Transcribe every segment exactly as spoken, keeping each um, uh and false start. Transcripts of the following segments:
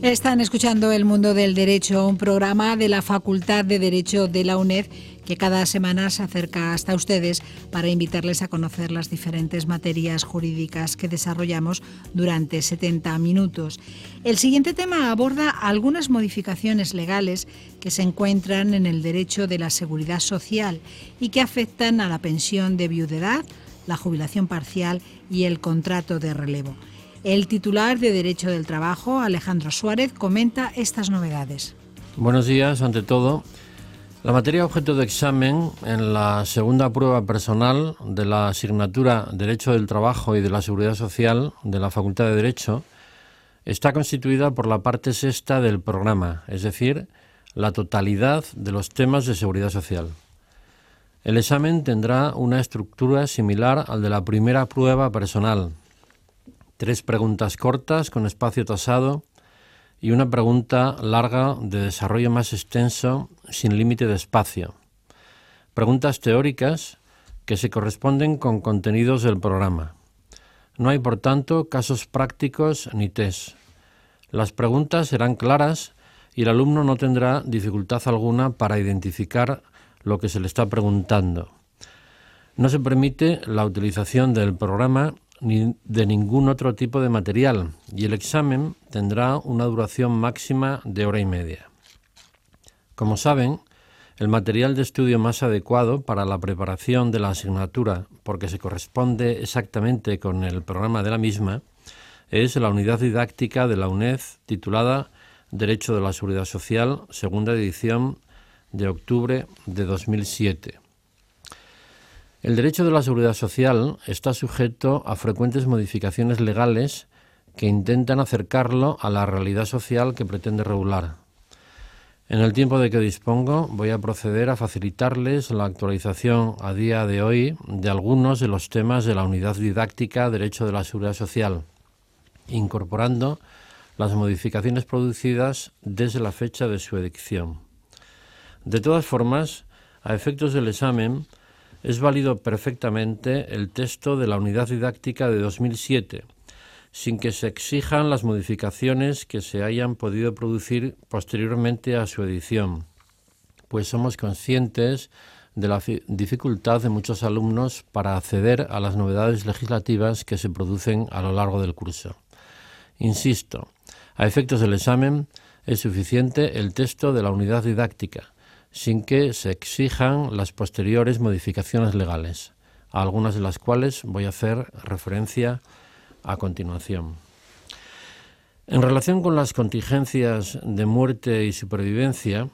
Están escuchando El Mundo del Derecho, un programa de la Facultad de Derecho de la UNED que cada semana se acerca hasta ustedes para invitarles a conocer las diferentes materias jurídicas que desarrollamos durante setenta minutos. El siguiente tema aborda algunas modificaciones legales que se encuentran en el derecho de la seguridad social y que afectan a la pensión de viudedad, la jubilación parcial y el contrato de relevo. El titular de Derecho del Trabajo, Alejandro Suárez, comenta estas novedades. Buenos días. Ante todo, la materia objeto de examen en la segunda prueba personal de la asignatura Derecho del Trabajo y de la Seguridad Social de la Facultad de Derecho está constituida por la parte sexta del programa, es decir, la totalidad de los temas de seguridad social. El examen tendrá una estructura similar al de la primera prueba personal. Tres preguntas cortas con espacio tasado y una pregunta larga de desarrollo más extenso sin límite de espacio. Preguntas teóricas que se corresponden con contenidos del programa. No hay, por tanto, casos prácticos ni test. Las preguntas serán claras y el alumno no tendrá dificultad alguna para identificar lo que se le está preguntando. No se permite la utilización del programa ni de ningún otro tipo de material y el examen tendrá una duración máxima de hora y media. Como saben, el material de estudio más adecuado para la preparación de la asignatura, porque se corresponde exactamente con el programa de la misma, es la unidad didáctica de la UNED titulada Derecho de la Seguridad Social, segunda edición de octubre de dos mil siete. El derecho de la seguridad social está sujeto a frecuentes modificaciones legales que intentan acercarlo a la realidad social que pretende regular. En el tiempo de que dispongo, voy a proceder a facilitarles la actualización a día de hoy de algunos de los temas de la unidad didáctica Derecho de la Seguridad Social, incorporando las modificaciones producidas desde la fecha de su edicción. De todas formas, a efectos del examen, es válido perfectamente el texto de la unidad didáctica de dos mil siete, sin que se exijan las modificaciones que se hayan podido producir posteriormente a su edición, pues somos conscientes de la dificultad de muchos alumnos para acceder a las novedades legislativas que se producen a lo largo del curso. Insisto, a efectos del examen es suficiente el texto de la unidad didáctica, sin que se exijan las posteriores modificaciones legales, a algunas de las cuales voy a hacer referencia a continuación. En relación con las contingencias de muerte y supervivencia,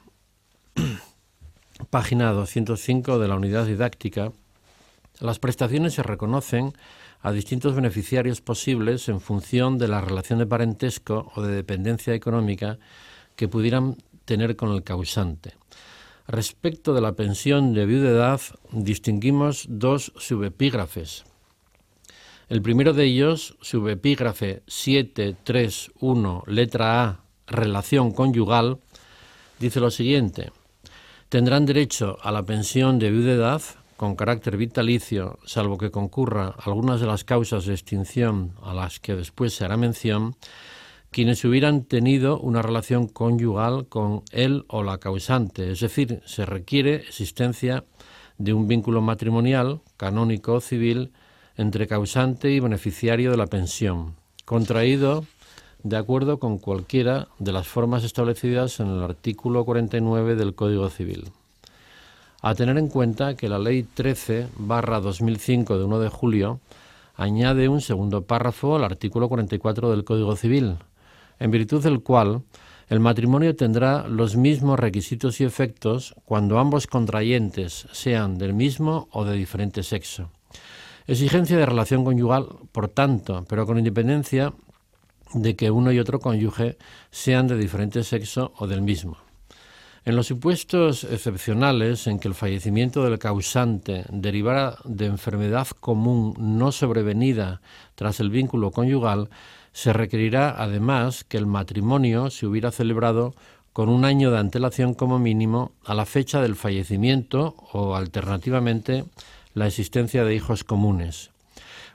página doscientos cinco de la unidad didáctica, las prestaciones se reconocen a distintos beneficiarios posibles en función de la relación de parentesco o de dependencia económica que pudieran tener con el causante. Respecto de la pensión de viudedad, distinguimos dos subepígrafes. El primero de ellos, subepígrafe siete tres uno, letra A, relación conyugal, dice lo siguiente: tendrán derecho a la pensión de viudedad con carácter vitalicio, salvo que concurra algunas de las causas de extinción a las que después se hará mención, quienes hubieran tenido una relación conyugal con él o la causante, es decir, se requiere existencia de un vínculo matrimonial, canónico o civil, entre causante y beneficiario de la pensión, contraído de acuerdo con cualquiera de las formas establecidas en el artículo cuarenta y nueve del Código Civil. A tener en cuenta que la Ley trece barra dos mil cinco de uno de julio añade un segundo párrafo al artículo cuarenta y cuatro del Código Civil, en virtud del cual el matrimonio tendrá los mismos requisitos y efectos cuando ambos contrayentes sean del mismo o de diferente sexo. Exigencia de relación conyugal, por tanto, pero con independencia de que uno y otro cónyuge sean de diferente sexo o del mismo. En los supuestos excepcionales en que el fallecimiento del causante derivara de enfermedad común no sobrevenida tras el vínculo conyugal, se requerirá además que el matrimonio se hubiera celebrado con un año de antelación como mínimo a la fecha del fallecimiento o, alternativamente, la existencia de hijos comunes.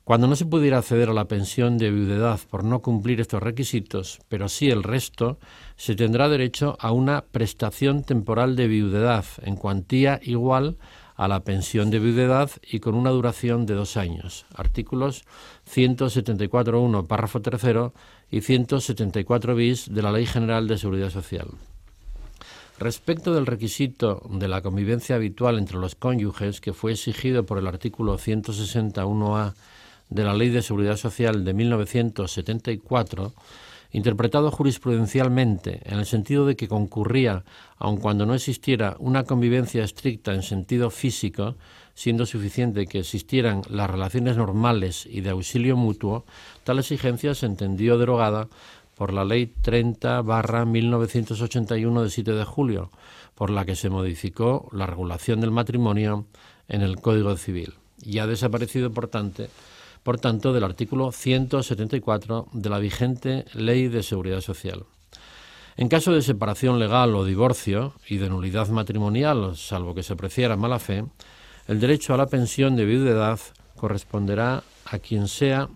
Cuando no se pudiera acceder a la pensión de viudedad por no cumplir estos requisitos, pero sí el resto, se tendrá derecho a una prestación temporal de viudedad en cuantía igual a la pensión de viudedad y con una duración de dos años. Artículos ciento setenta y cuatro punto uno, párrafo tercero y ciento setenta y cuatro bis de la Ley General de Seguridad Social. Respecto del requisito de la convivencia habitual entre los cónyuges, que fue exigido por el artículo ciento sesenta punto uno a de la Ley de Seguridad Social de mil novecientos setenta y cuatro, interpretado jurisprudencialmente en el sentido de que concurría, aun cuando no existiera una convivencia estricta en sentido físico, siendo suficiente que existieran las relaciones normales y de auxilio mutuo, tal exigencia se entendió derogada por la Ley treinta barra mil novecientos ochenta y uno de siete de julio, por la que se modificó la regulación del matrimonio en el Código Civil, y ha desaparecido, por tanto, por tanto, del artículo ciento setenta y cuatro de la vigente Ley de Seguridad Social. En caso de separación legal o divorcio y de nulidad matrimonial, salvo que se apreciara mala fe, el derecho a la pensión de viudedad corresponderá a quien sea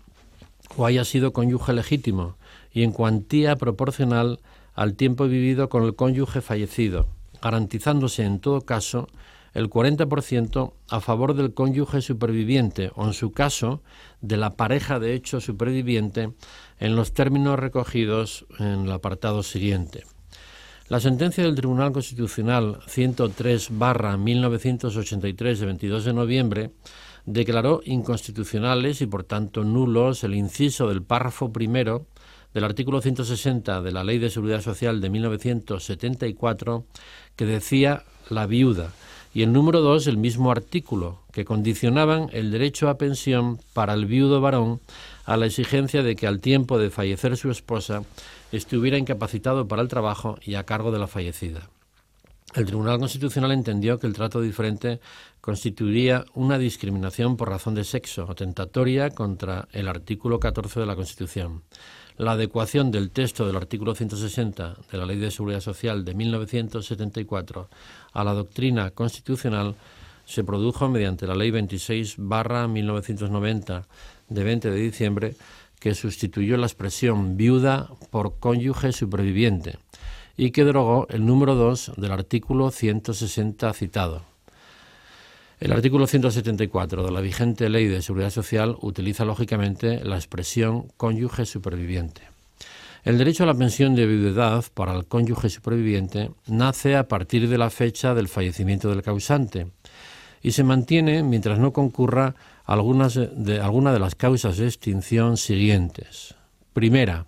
o haya sido cónyuge legítimo y en cuantía proporcional al tiempo vivido con el cónyuge fallecido, garantizándose en todo caso el cuarenta por ciento a favor del cónyuge superviviente o, en su caso, de la pareja de hecho superviviente en los términos recogidos en el apartado siguiente. La sentencia del Tribunal Constitucional ciento tres barra mil novecientos ochenta y tres de veintidós de noviembre declaró inconstitucionales y, por tanto, nulos el inciso del párrafo primero del artículo ciento sesenta de la Ley de Seguridad Social de mil novecientos setenta y cuatro, que decía la viuda, y el número dos, el mismo artículo, que condicionaban el derecho a pensión para el viudo varón a la exigencia de que al tiempo de fallecer su esposa estuviera incapacitado para el trabajo y a cargo de la fallecida. El Tribunal Constitucional entendió que el trato diferente constituiría una discriminación por razón de sexo, atentatoria contra el artículo catorce de la Constitución. La adecuación del texto del artículo ciento sesenta de la Ley de Seguridad Social de mil novecientos setenta y cuatro a la doctrina constitucional se produjo mediante la Ley veintiséis barra mil novecientos noventa de veinte de diciembre, que sustituyó la expresión viuda por cónyuge superviviente y que derogó el número dos del artículo ciento sesenta citado. El artículo ciento setenta y cuatro de la vigente Ley de Seguridad Social utiliza lógicamente la expresión cónyuge superviviente. El derecho a la pensión de viudedad para el cónyuge superviviente nace a partir de la fecha del fallecimiento del causante y se mantiene mientras no concurra algunas de, alguna de las causas de extinción siguientes. Primera,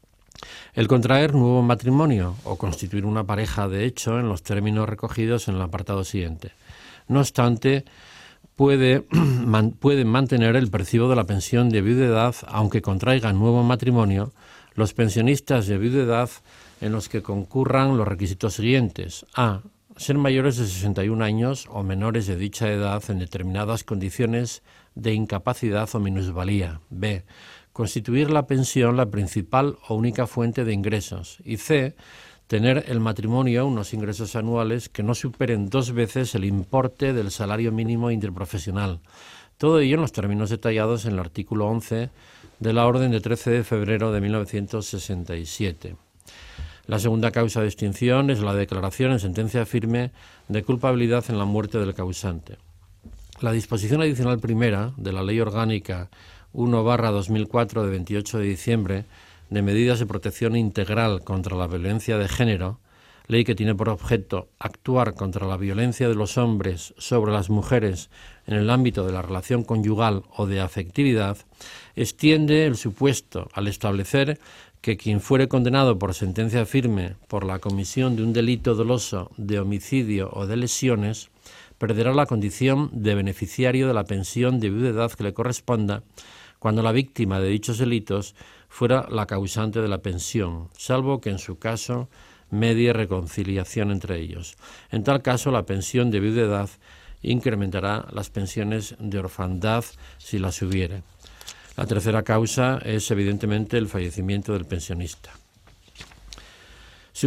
el contraer nuevo matrimonio o constituir una pareja de hecho en los términos recogidos en el apartado siguiente. No obstante, puede, man, pueden mantener el percibo de la pensión de viudedad aunque contraigan nuevo matrimonio los pensionistas de viudedad en los que concurran los requisitos siguientes. A. Ser mayores de sesenta y un años o menores de dicha edad en determinadas condiciones de incapacidad o minusvalía. B. Constituir la pensión la principal o única fuente de ingresos. Y C. Tener el matrimonio unos ingresos anuales que no superen dos veces el importe del salario mínimo interprofesional. Todo ello en los términos detallados en el artículo once de la Orden de trece de febrero de mil novecientos sesenta y siete. La segunda causa de extinción es la declaración en sentencia firme de culpabilidad en la muerte del causante. La disposición adicional primera de la Ley Orgánica uno barra dos mil cuatro de veintiocho de diciembre de medidas de protección integral contra la violencia de género, ley que tiene por objeto actuar contra la violencia de los hombres sobre las mujeres en el ámbito de la relación conyugal o de afectividad, extiende el supuesto al establecer que quien fuere condenado por sentencia firme por la comisión de un delito doloso de homicidio o de lesiones, perderá la condición de beneficiario de la pensión de viudedad que le corresponda cuando la víctima de dichos delitos fuera la causante de la pensión, salvo que en su caso medie reconciliación entre ellos. En tal caso, la pensión de viudedad incrementará las pensiones de orfandad si las hubiere. La tercera causa es evidentemente el fallecimiento del pensionista.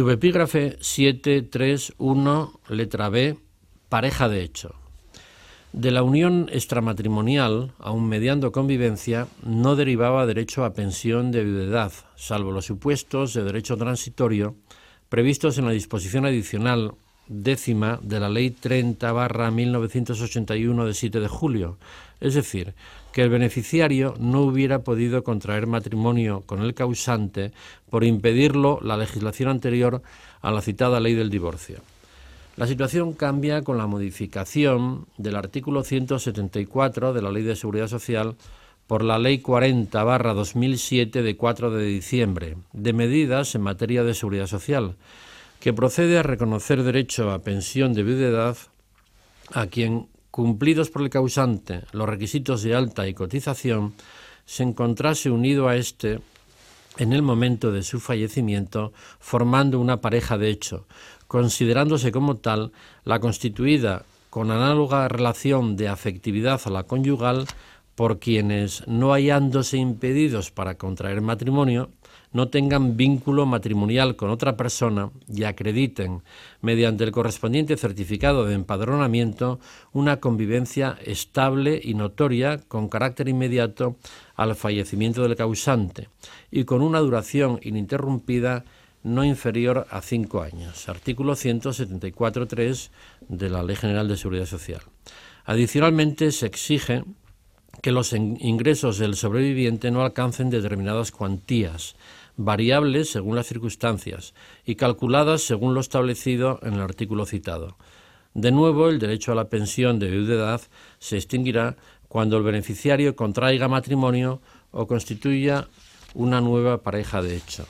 Subepígrafe siete tres uno, letra B, pareja de hecho. De la unión extramatrimonial, aun mediando convivencia, no derivaba derecho a pensión de viudedad, salvo los supuestos de derecho transitorio previstos en la disposición adicional décima de la Ley treinta barra mil novecientos ochenta y uno de siete de julio, es decir, que el beneficiario no hubiera podido contraer matrimonio con el causante por impedirlo la legislación anterior a la citada Ley del Divorcio. La situación cambia con la modificación del artículo ciento setenta y cuatro de la Ley de Seguridad Social por la Ley cuarenta barra dos mil siete de cuatro de diciembre, de medidas en materia de seguridad social, que procede a reconocer derecho a pensión de viudedad a quien, cumplidos por el causante los requisitos de alta y cotización, se encontrase unido a éste en el momento de su fallecimiento, formando una pareja de hecho, considerándose como tal la constituida con análoga relación de afectividad a la conyugal por quienes, no hallándose impedidos para contraer matrimonio, no tengan vínculo matrimonial con otra persona y acrediten, mediante el correspondiente certificado de empadronamiento, una convivencia estable y notoria con carácter inmediato al fallecimiento del causante y con una duración ininterrumpida no inferior a cinco años. Artículo ciento setenta y cuatro punto tres de la Ley General de Seguridad Social. Adicionalmente, se exige que los ingresos del sobreviviente no alcancen determinadas cuantías, variables según las circunstancias y calculadas según lo establecido en el artículo citado. De nuevo, el derecho a la pensión de viudedad se extinguirá cuando el beneficiario contraiga matrimonio o constituya una nueva pareja de hecho.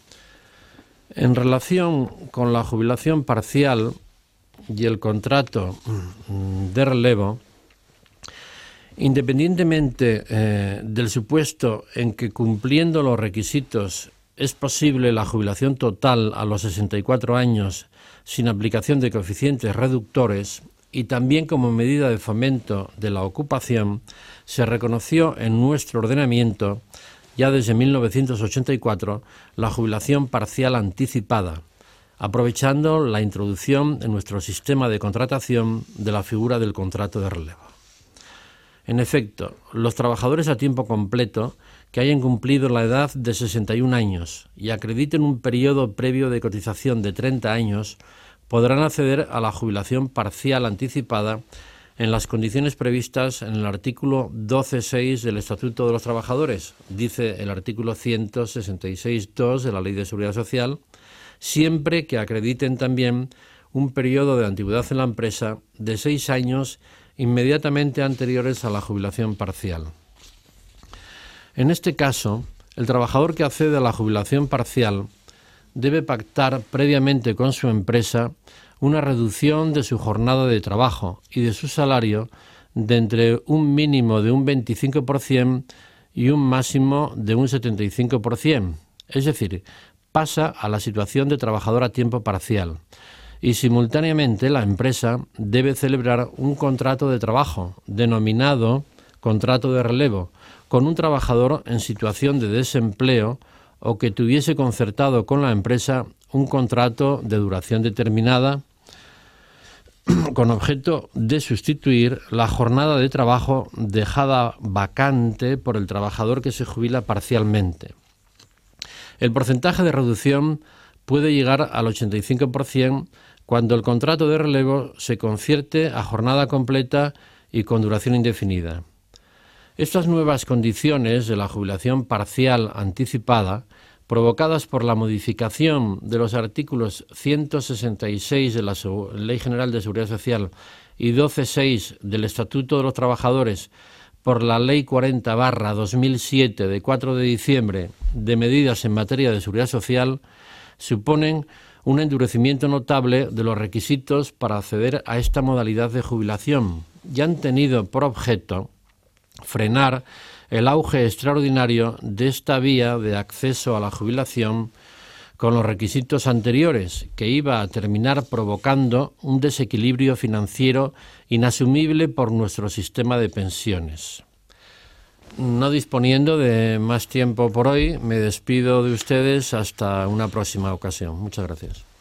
En relación con la jubilación parcial y el contrato de relevo, independientemente eh, del supuesto en que, cumpliendo los requisitos, es posible la jubilación total a los sesenta y cuatro años sin aplicación de coeficientes reductores, y también como medida de fomento de la ocupación, se reconoció en nuestro ordenamiento, ya desde mil novecientos ochenta y cuatro, la jubilación parcial anticipada, aprovechando la introducción en nuestro sistema de contratación de la figura del contrato de relevo. En efecto, los trabajadores a tiempo completo que hayan cumplido la edad de sesenta y un años y acrediten un periodo previo de cotización de treinta años podrán acceder a la jubilación parcial anticipada en las condiciones previstas en el artículo doce punto seis del Estatuto de los Trabajadores, dice el artículo ciento sesenta y seis punto dos de la Ley de Seguridad Social, siempre que acrediten también un periodo de antigüedad en la empresa de seis años inmediatamente anteriores a la jubilación parcial. En este caso, el trabajador que accede a la jubilación parcial debe pactar previamente con su empresa una reducción de su jornada de trabajo y de su salario de entre un mínimo de un veinticinco por ciento y un máximo de un setenta y cinco por ciento, es decir, pasa a la situación de trabajador a tiempo parcial, y simultáneamente la empresa debe celebrar un contrato de trabajo denominado contrato de relevo con un trabajador en situación de desempleo o que tuviese concertado con la empresa un contrato de duración determinada con objeto de sustituir la jornada de trabajo dejada vacante por el trabajador que se jubila parcialmente. El porcentaje de reducción puede llegar al ochenta y cinco por ciento cuando el contrato de relevo se concierte a jornada completa y con duración indefinida. Estas nuevas condiciones de la jubilación parcial anticipada, provocadas por la modificación de los artículos ciento sesenta y seis de la Ley General de Seguridad Social y doce punto seis del Estatuto de los Trabajadores por la Ley cuarenta barra dos mil siete de cuatro de diciembre de medidas en materia de seguridad social, suponen un endurecimiento notable de los requisitos para acceder a esta modalidad de jubilación y han tenido por objeto frenar el auge extraordinario de esta vía de acceso a la jubilación con los requisitos anteriores, que iba a terminar provocando un desequilibrio financiero inasumible por nuestro sistema de pensiones. No disponiendo de más tiempo por hoy, me despido de ustedes hasta una próxima ocasión. Muchas gracias.